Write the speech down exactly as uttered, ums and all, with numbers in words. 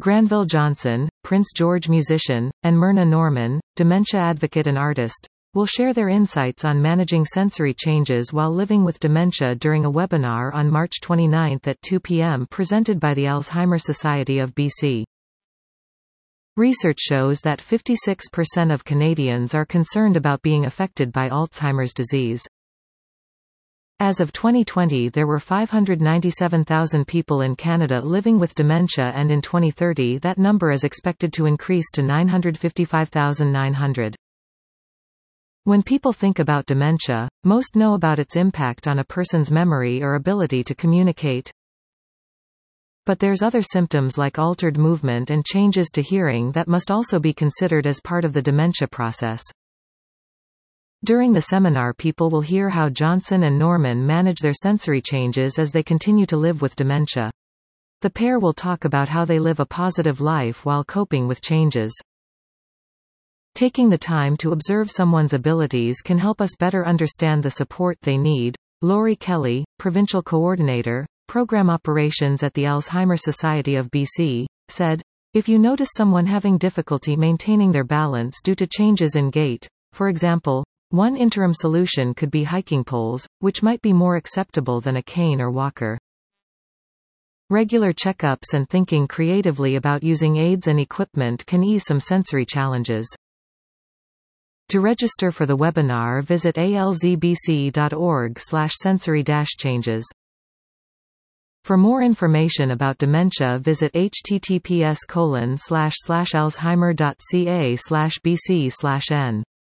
Granville Johnson, Prince George musician, and Myrna Norman, dementia advocate and artist, will share their insights on managing sensory changes while living with dementia during a webinar on March twenty-ninth at two p m presented by the Alzheimer's Society of B C. Research shows that fifty-six percent of Canadians are concerned about being affected by Alzheimer's disease. As of twenty twenty, there were five hundred ninety-seven thousand people in Canada living with dementia, and in twenty thirty that number is expected to increase to nine hundred fifty-five thousand nine hundred. When people think about dementia, most know about its impact on a person's memory or ability to communicate. But there's other symptoms like altered movement and changes to hearing that must also be considered as part of the dementia process. During the seminar, people will hear how Johnson and Norman manage their sensory changes as they continue to live with dementia. The pair will talk about how they live a positive life while coping with changes. Taking the time to observe someone's abilities can help us better understand the support they need. Laurie Kelly, Provincial Coordinator, Program Operations at the Alzheimer's Society of B C, said, "If you notice someone having difficulty maintaining their balance due to changes in gait, for example, one interim solution could be hiking poles, which might be more acceptable than a cane or walker. Regular checkups and thinking creatively about using aids and equipment can ease some sensory challenges." To register for the webinar, visit alzbc dot org slash sensory dash changes. For more information about dementia, visit https colon slash slash alzheimer dot ca slash bc slash n.